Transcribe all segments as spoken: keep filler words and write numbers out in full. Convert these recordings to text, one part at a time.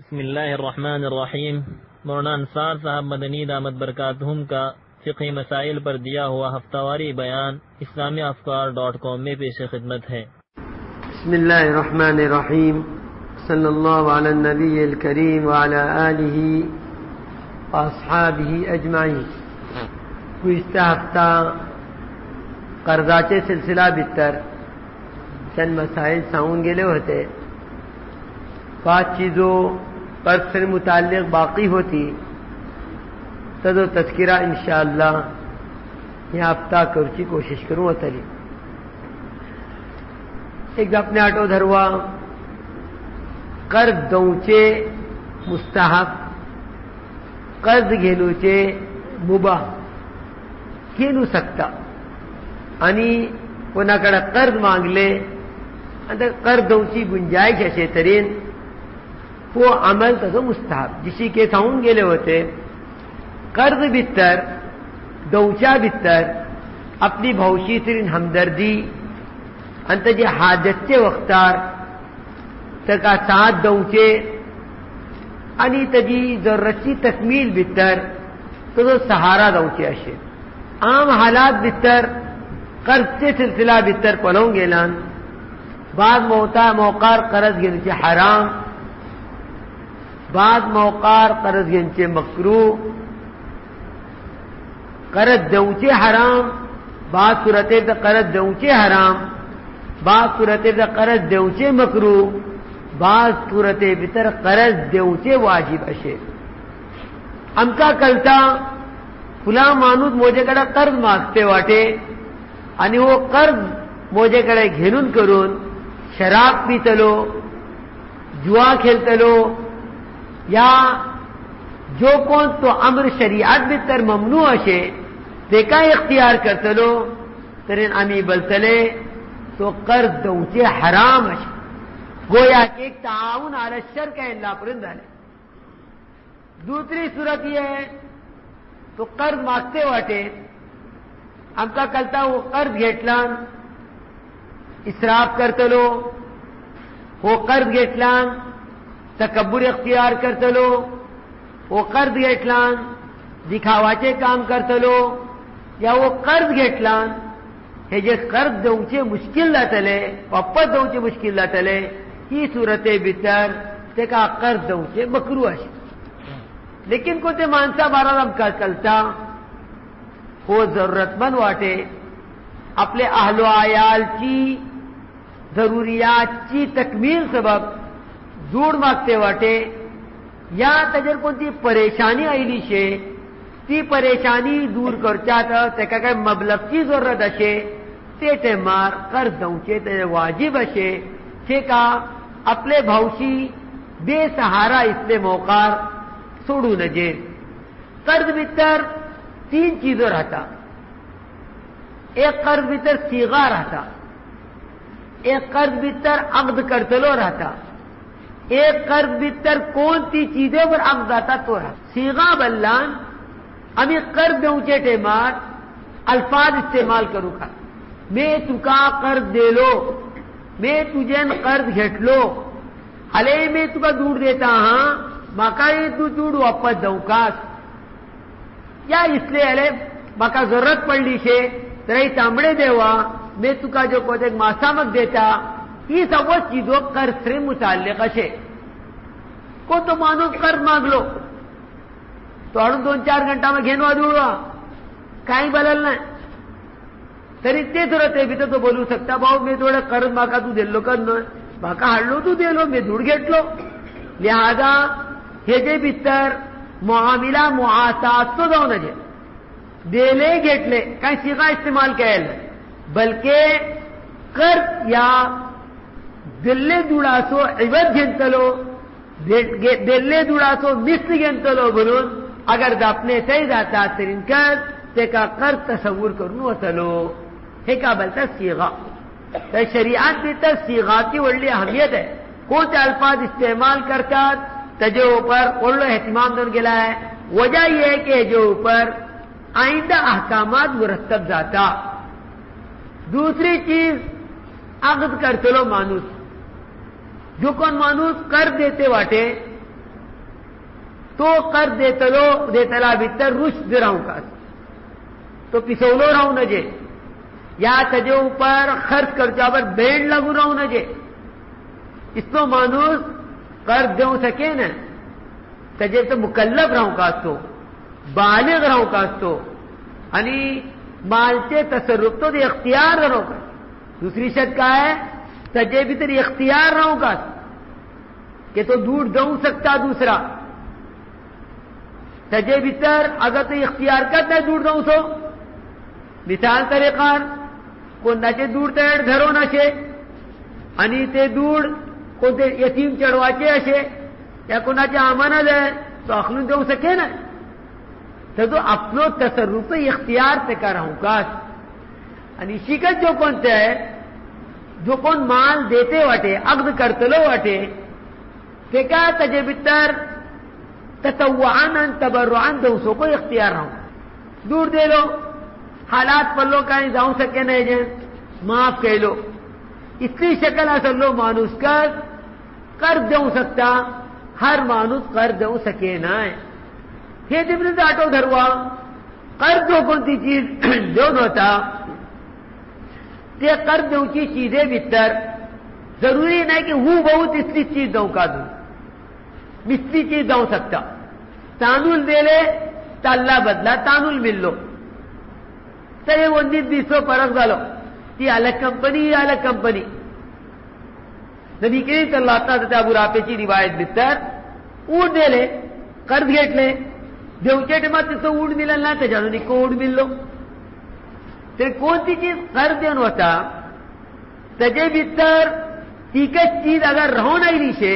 بسم اللہ الرحمن الرحیم۔ مولانا انصار صاحب مدنی دامت برکاتہم کا فقہی مسائل پر دیا ہوا ہفتہ واری بیان اسلامی افکار ڈاٹ کام میں پیش خدمت ہے۔ بسم اللہ الرحمن الرحیم، صلی اللہ علی النبی الکریم وعلی آلہ واصحابہ اجمعین۔ گزشتہ ہفتہ قرضاچے سلسلہ بتر چند مسائل ساؤن گلے ہوتے، بات چیزوں قرض سے متعلق باقی ہوتی تد و تذکرہ انشاءاللہ یہ ہفتہ کرچی کوشش کروں اتری ایک اپنے آٹو دھروا قرض دونچے مستحب، قرض گھینوچے مباح گھینو سکتا، یعنی وہ نہ کڑا قرض مانگ لے اندر قرض دونچی گنجائش ایسے ترین وہ عمل تو مستحب جسی کے ساؤن گیلے ہوتے قرض بتر دوچا بتر اپنی بھوشی ترین ہمدردی انت جے حاجت کے وقتار ترکا ساتھ دوچے انی تجی ضرورت کی تکمیل بتر تو دو سہارا دوچے اشے عام حالات بتر قرض سے سلسلہ بتر پلوں گیلان بعض موتا موقار قرض گنچے حرام، بعض موقار قرض گنچے مکروہ، قرض دونچے حرام، بعض صورتیں دا قرض دونچے حرام، بعض صورتیں دا قرض دونچے مکروہ، بعض صورتیں بتر قرض دونچے واجب اشے۔ ہم کا کلتا فلاں مانود موجے کڑا قرض مانگتے واٹے یعنی وہ قرض موجے کڑے گھنون کرون شراب پیتلو، جوا کھیلتلو یا جو کون تو امر شریعت بتر ممنوع اشے دیکھا اختیار کرتلو ترین امی بلتلے تو قرض دونچے حرام اشے، گویا کہ ایک تعاون علی الشر کا اللہ پرندہ لے۔ دوسری صورت یہ ہے تو قرض مانگتے واٹے ہم کا کلتا وہ قرض گھیٹلان اسراف کرتلو، وہ قرض گھیٹلان تکبر اختیار کرتلو، وہ قرض گھیٹلان دکھاواچے کام کرتلو، یا وہ قرض گھیٹلان ہے جے قرض دونچے مشکل لاتلے واپس دونچے مشکل لاتلے یہ صورتیں بتر تکا قرض دونچے مکروہ ہے۔ لیکن کو تے مانسا بارا ہم کا کلتا وہ ضرورت مند واٹے اپنے اہل و عیال کی ضروریات کی تکمیل سبب جوڑ مانگتے واٹے یا تجر کو تی پریشانی آئیلی شے تی پریشانی دور کر چاہتا تکا کہ مبلغ کی ضرورت اشے تیٹے مار قرض دونچے تے واجب اشے چھکا اپنے بھوشی بے سہارا اس لئے موقار سوڑو نجے۔ قرض بتر تین چیزوں رہتا، ایک قرض بتر سیغا رہتا، ایک قرض بتر عقد کرتلو رہتا، ایک قرض بتر کون سی چیزوں پر عقد آتا تو رہتا۔ سیغا بلان ہمیں قرض دونچے ٹیمار الفاظ استعمال کروں کا، میں تکا قرض دے لو، میں تجھے قرض گھٹ لو، حلے میں تکا دور دیتا ہاں مکائی تو جوڑ واپس دوکاس، یا اس لیے علیہ مکا ضرورت پڑ لی شے ترہی تامڑے دیوا میں تکا جو کو ایک ماسامک دیتا، یہ سب وہ چیزوں قرض سے متعلق ہے۔ کو تو مانو قرض مانگ لو تو اڑن دو چار گھنٹہ میں گھینوا دوڑا کہیں بدلنا ہے تری تے ضرورت ہے بھی تو بولو سکتا باؤ میں تھوڑا قرض ماکا تو دے لو کرنا ہے ماکا ہڑ لو تو دے لو میں دوڑ گھٹ لو۔ لہذا ہجے بتر معاملہ معاصات تو دو نجے دے لے گھٹ لے کہیں سیغا استعمال کہل بلکہ قرض یا دلے دوڑا سو عوض گھنتلو دلے دوڑا سو مثل گھنتلو بلون اگر دا اپنے صحیح داتا ترین کر تیکا قرض تصور کرنو وطلو ہکا بلتا سیغا۔ شریعت دیتا سیغا کی وڑلی اہمیت ہے، کون سے الفاظ استعمال کرتا تجھے اوپر اولو احتمام دن گلا ہے۔ وجہ یہ ہے کہ جو اوپر آئندہ احکامات مرتب جاتا۔ دوسری چیز عقد کرتے لو مانوس جو کون مانوس کر دیتے واٹے تو قرض دیتلو دیتلا بیتر رشد راہوں کا تو پسولو راہوں نجے یا تجے اوپر خرچ کر جاور بینڈ لگو راہوں نجے اس تو مانوس قرض دیوں سکے نا تجے تو مکلف راہوں کا تو بالغ راہوں کا تو یعنی مالچے تصرف تو دے اختیار رہو کا دوسری شرط کا ہے تجے بھی تیری اختیار رہوں کا کہ تو دور دوں سکتا دوسرا تجے بھیتر اگر تو اختیار کرتا ہے دور دوں سو مثال طریقہ کو نچے دور تیڑ گھروں نشے انی تے دور کو تے یتیم چڑواچے اشے یا کو نچے آمانت ہے تو اخلون دوں سکے نا تو اپنو تصرف تو اختیار تے کر رہا ہوں کاس انی شکت جو کون تے ہے جو کون مال دیتے واٹے عقد کرتے لو واٹے کہ کیا تجے بھیتر تطوعان تبرعان دو سو کو اختیار رہا ہوں دور دے لو حالات پر لو کہیں جاؤں سکے نہیں جائیں معاف کہہ لو اس لیے شکل اصل لو مانوس کر کر دوں سکتا ہر مانوس کر دوں سکے نہ یہ دبن آٹو دھروا کر دو کون سی چیز جو ہوتا یہ کر دوں کی چیزیں بھیتر ضروری نہیں کہ وہ بہت اس لیے چیز دوں کا دوں مستری چیز دوں سکتا تانول دے لے تا اللہ بدلا تانول مل لو ترے وہ نیت بیسو پرخ ڈالو یہ الگ کمپنی یہ الگ کمپنی نبی کریم صلی اللہ علیہ وسلم ابو رافع کی روایت بستر اونٹ دے لے قرض گھٹ لے جو چیٹ مت تو اونٹ ملنا تو جانو نہیں کو اونٹ مل لو تیرے کون سی چیز قرض دینا ہوتا تجے بستر ٹیکٹ چیز اگر رہو نہیں نیچے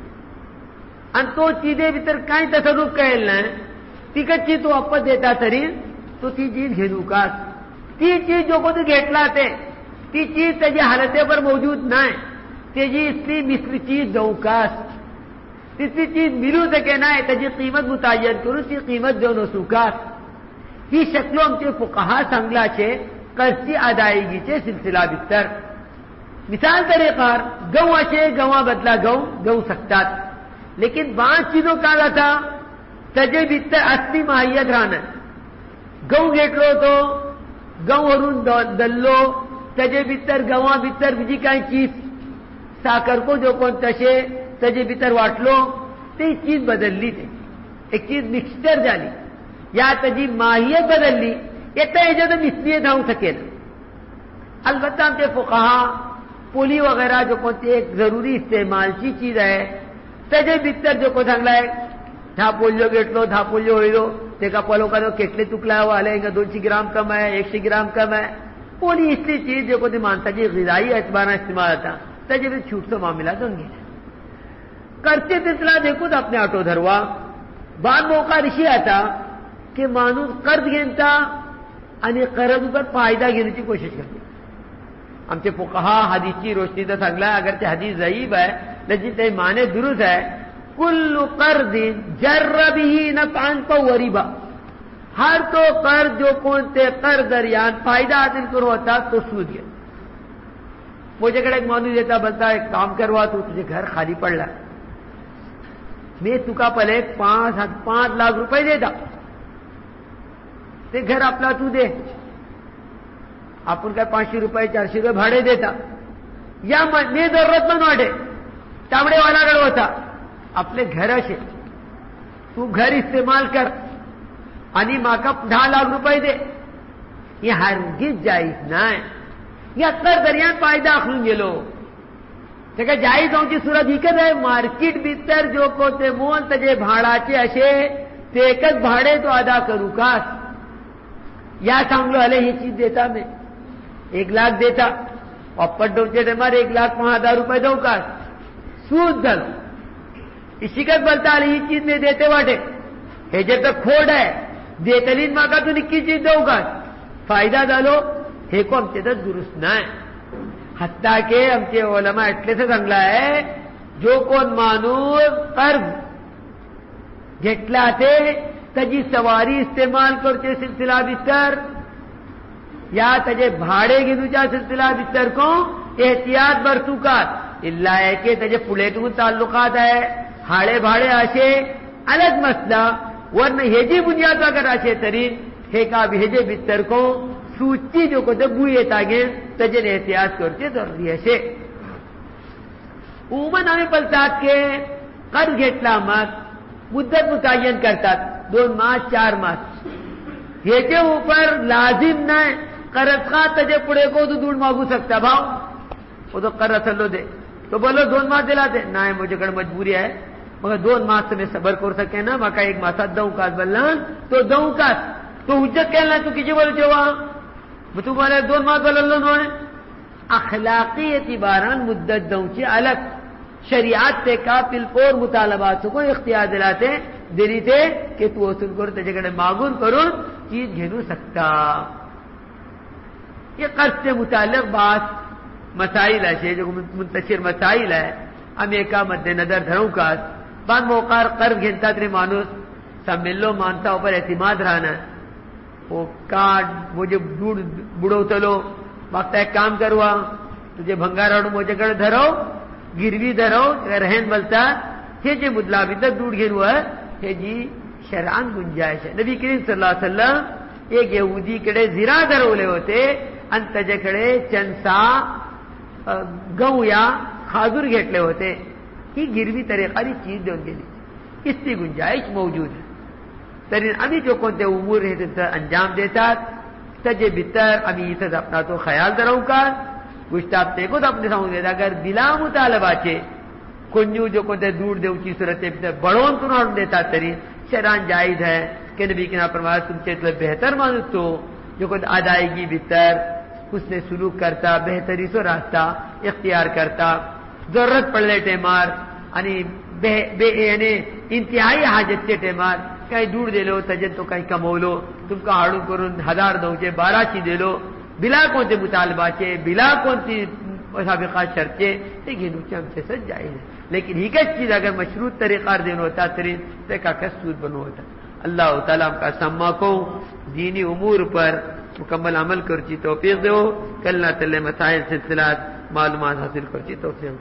ان تو چیزیں بھیتر کہیں تصرف کہلنا ہے ٹکٹ چیز تو اپت دیتا ترین تو تی چیز گھنو کاس تی چیز جو کو تو گھٹ لاتے تی چیز تجھے حالتیں پر موجود نہ ہے تجھے اس لیے مثل چیز دو کاس تیسری چیز ملو سکے نہ ہے تجھے قیمت متعین کرو تی قیمت دونوں سوکاس ہی شکلوں ہم چے فقہا سنگلا چھے قرضی ادائیگی چھے سلسلہ بستر مثال طریقہ گواں چھے گواں بدلا گو گو سکتا لیکن پانچ چیزوں کا تھا تجے بھیتر اصلی ماہیت رہنا گو گیٹ لو تو گو ہرون دلو تجے بھیتر گواں بھیتر بجی کہیں چیز ساکر کو جو کون تشے تجے بھیتر واٹ لو تو ایک چیز بدل لی تھی ایک چیز مکسچر جالی یا تجی ماہیت بدل لی یہ تو ایجا تو مثلیے نہ ہو سکے نا البتہ ہم تے فقہا پولی وغیرہ جو کون ایک ضروری استعمال کی چیز ہے تجے بھیتر جو کو سنگلا ہے دھا پولیو گیٹلو دھا پولیو ہوئی لو دیکھا پولو کا دو کیٹلے ٹکلا ہوا لیں گا دو سی گرام کم ہے ایک سی گرام کم ہے پولی اس لیے چیز جو کو مانتا جی غذائی اعتبار استعمال تھا تجے بھی چھوٹ تو معاملہ دوں گے کرتے تتلا دیکھو تو اپنے آٹو دھروا بعد موقع رشی آتا کہ مانوس قرض گھنتا انہیں قرض پر فائدہ گھننے کی کوشش کرتے ہم سے فقہا حدیث کی روشنی تو سنگلا ہے اگرچہ حدیث ضعیف ہے لیکن تے معنی درست ہے کل قرض جر بھی نفعا فهو ربا ہر تو قرض جو کونتے قرض دریان فائدہ حاصل کرو ہوتا تو سود گیا مجھے کڑا ایک مانو دیتا بلتا ایک کام کروا تو تجھے گھر خالی پڑ رہا میں تو کا پلے پانچ پانچ لاکھ روپے دیتا تے گھر اپنا تو دے اپن کا پانچ سو روپئے چار سو روپئے بھاڑے دیتا یا میں ضرورت مند واٹے چامڑے والا گڑ ہوتا اپنے گھر سے تو گھر استعمال کر انی ماں کا ڈھا لاکھ روپئے دے یہ ہرگز جائز نہ ہے یہ اکثر دریان فائدہ اخلوں گے لو کہ جائز ہوں کی صورت حقیقت ہے مارکیٹ بھیتر جو کو تے مول تجے بھاڑا چے اشے تیکت بھاڑے تو ادا کروں کاس یا ساملو علیہ ہی چیز دیتا میں ایک لاکھ دیتا اور پڈو چیٹے مار ایک لاکھ پانچ ہزار روپئے دو کاس سود دل اسی کا بلتا علیہ چیز میں دیتے واٹے ہے جب تک کھوڑ ہے دیتلین ماں کا تو نکی چیز دو کاس فائدہ ڈالو ہے کو ہم چیتا درست نہ ہے حتیٰ کہ ہم کے علماء اٹلے سے سنگلا ہے جو کون مانوس قرض گھٹلاتے تجی سواری استعمال کرتے سلسلہ بستر یا تجھے بھاڑے گنو چاہ سلسلہ بستر کو احتیاط برتوکات اللہ ہے کہ تجھے پلیٹوں تعلقات ہے ہاڑے بھاڑے آشے الگ مسئلہ ورنہ ہیجی بنیاد اگر اچھے ترین ہے کا بھیجے بستر کو سوچی جو کو دبوئے تاگے تجن احتیاط کرتے ضروری ہے عموماً ہمیں پلسات کے قرض گھٹلا مت مدت متعین کرتا دو ماہ چار ماہ یہ کے اوپر لازم نہ قرض خواہ تجے پڑے کو تو دور مانگو سکتا بھاؤ وہ تو قرض لو دے تو بولو دو ماہ دلا دے نہ مجھے کڑ مجبوری ہے مگر دو ماہ سے میں صبر کر سکے نا مکا ایک ماہ ساتھ دوں کا بلان تو دوں کا تو حجت کہنا تو کسی بولے جو تو بولے دو ماہ بلن لو اخلاقی اعتباران مدت دوں چی الگ شریعت تے کا پلپور مطالبات کو اختیار دلاتے دلی تھے کہ تو اصول کرو تجھے کڑے معمول کرو چیز گھنو سکتا یہ قرض سے متعلق بات مسائل ہے جو منتشر مسائل ہے ہمیں کا مد نظر دھروں کا بعد موقع قرض گھنتا ترے مانوس سب ملو مانتا اوپر اعتماد رہنا وہ کارڈ مجھے بڑھو تلو وقت ایک کام کروا تجھے بھنگا راڑو مجھے کڑ دھرو گروی دھرو رہن بلتا ہے جی مدلا بھی تک ڈوڑ گھر ہوا ہے جی شرعان گنجائش ہے نبی کریم صلی اللہ علیہ وسلم ایک یہودی کڑے زیرا دھرولے ہوتے انتجے کڑے چنسا گو یا خاضر گھٹلے ہوتے ہی گروی طریقہ دی چیز دے ان کے لیے اس کی گنجائش موجود ہے ترین ابھی جو کونتے امور رہتے انجام دیتا تجے بتر ابھی یہ اپنا تو خیال دراؤں کا گشتاب تے کو تو اپنے سامنے دیتا اگر بلا مطالبہ چے کنجو جو کونتے دور دے اونچی صورت بڑھون تو نہ دیتا ترین شران جائز ہے کہ نبی کے نام پرواز تم چیز بہتر مانو تو جو کونتے ادائیگی بتر اس نے سلوک کرتا بہتری سو راستہ اختیار کرتا ضرورت پڑلے ٹیمار یعنی یعنی انتہائی حاجت کے ٹیمار کہیں دور دے لو تجن تو کہیں کمو لو تم کا ہاڑو کرو ہزار دو چے بارہ چی دے لو بلا کون سے مطالبہ چے بلا کون سی سابقہ شرطے دیکھیں نوچے ہم سے سچ جائے ہیں لیکن حقیقت چیز اگر مشروط طریقہ دین ہوتا ترین تو کا کسود بنو ہوتا اللہ تعالیٰ ہم کا سما کو دینی امور پر مکمل عمل کرچی توفیق دو کلنا تلے مسائل سلسلات معلومات حاصل کرچی توفیق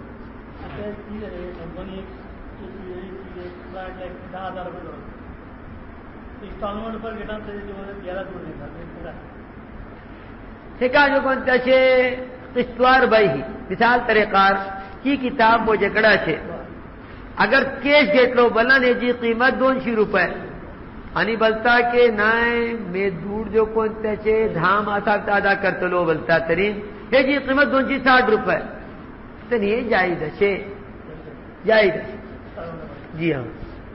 سکا جو کنتا چھے قسطوار بائی ہی مثال طریقار کی کتاب وہ جکڑا چھے اگر کیش گیٹ لو بلنا نے جی قیمت دون شی روپے انی بلتا کہ نائے میں دور جو کنتا چھے دھام آسا ادا کرتا لو بلتا ترین یہ جی قیمت دون شی ساٹھ روپے تو یہ جائز ہے جائز جی ہاں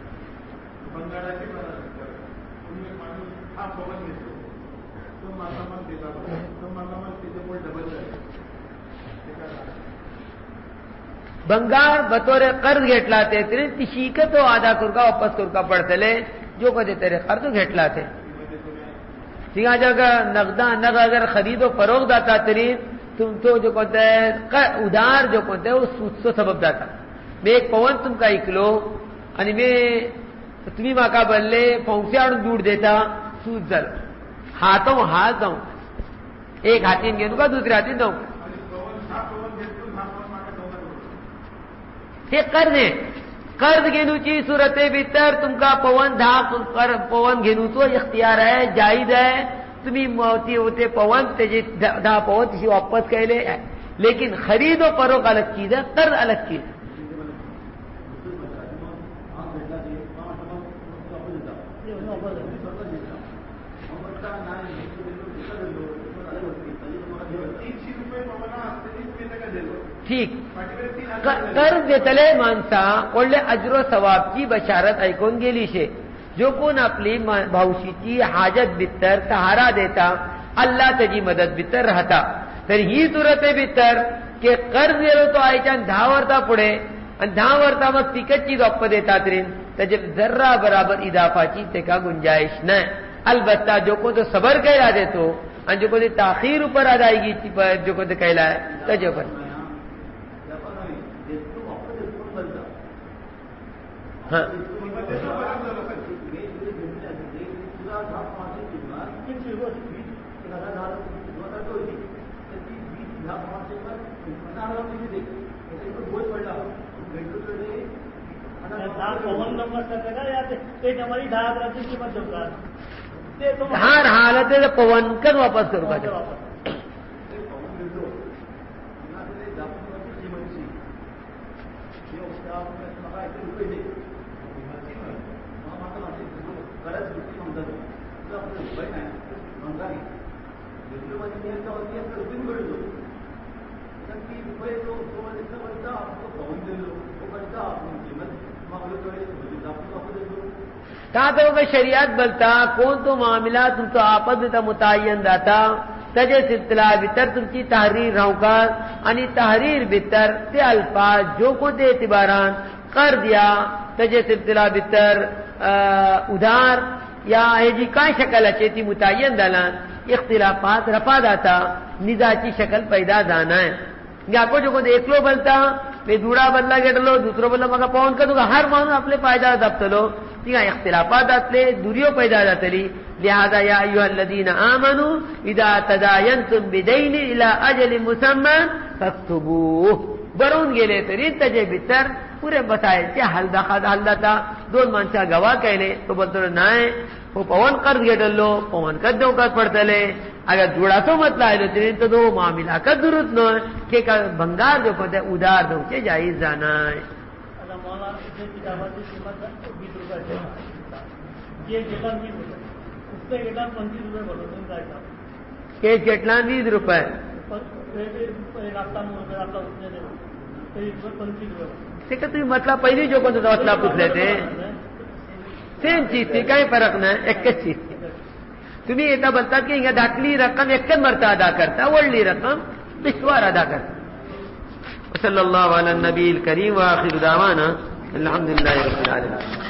بنگار بطور قرض گھٹلاتے تیرے تشیکت و آدھا کرکا واپس کرکا پڑتے لے جو کہتے تیرے قرض گھٹلاتے سنگا جگہ نقدہ نقد اگر خرید و فروغ داتا ترین تم تو جو کہتے ہیں ادار جو کہتے ہیں وہ سود سو سبب داتا میں ایک پون تم کا اکلو یعنی میں تمہیں ماں کا بلے پہنچا دور دیتا سود زر ہاتھوں ہاتھ دوں ایک ہاتھی گیندوں کا دوسرے ہاتھی دوں یہ قرض ہے قرض گینو چی صورت بہتر تم کا پون دھا پون گینو تو اختیار ہے جائز ہے تمہیں موتی ہوتے پون دھا پون تھی واپس کہہ لے لیکن خرید و فروخت الگ چیز ہے قرض الگ چیز ہے ٹھیک قرض تلے مانسا اولے اجر و ثواب کی بشارت ایکون گیلی شے جو کون اپنی بھاوشی کی حاجت بتر سہارا دیتا اللہ تجی مدد بتر رہتا پھر ہی صورت بتر کہ قرض دے تو آئی چاند دھا ورتا پڑے دھا ورتا مست ٹکٹ چیز اپ دیتا ترین تجب ذرہ برابر اضافہ چیز تے کا گنجائش نہ البتہ جو کو تو صبر کہلا دے تو جو کو تاخیر اوپر ادائیگی جو کو کہلا ہے تجو پر ہاں ہر حالت ہے پون کر واپس کروں گا کہا تو کہ شریعت بلتا کون تو معاملات تم تو آپس میں متعین داتا تجے اطلاع بتر تم کی تحریر رہوں کا انی تحریر بتر تے الفاظ جو کو دے اعتباران کر دیا تجے اطلاع بتر ادھار یا ہے جی کا شکل اچیتی متعین دالان اختلافات رفا داتا نزاچی شکل پیدا دانا ہے یا کو جو کو ایک لو بلتا میں دوڑا بدلا گیٹ لو دوسروں بدلا مگا پون کر دوں گا ہر مانو اپنے فائدہ دبت لو تیگا اختلافات اپنے دوریوں پیدا داتلی لہذا یا ایوہ الذین آمنوا اذا تداینتم بدین الى اجل مسمى فاکتبوه برون گیلے ترین تجے بتر پورے بتائے کیا حل دا خدا حل دا دون منچا گواہ کہنے تو بلتر نائے وہ پون قرض گیٹ لو پون کر دو کر پڑتا لے اگر جوڑا تو مت لائے دو ترین تو دو معاملہ کا ضرورت نو ہے کہ بنگار جو پتہ ادار دو چے جائز جانا ہے کہ کتنا بیس روپے تم مطلب پہلی جو کو تو مطلب پوچھ لیتے سیم چیز تھی کہیں فرق نہ ہے ایک چیز تھی تمہیں ایسا بنتا کہ یہ داخلی رقم ایک مرتبہ ادا کرتا وڑلی رقم پشوار ادا کرتا صلی اللہ علی النبی الکریم وآخر دعوانا الحمدللہ رب العالمین.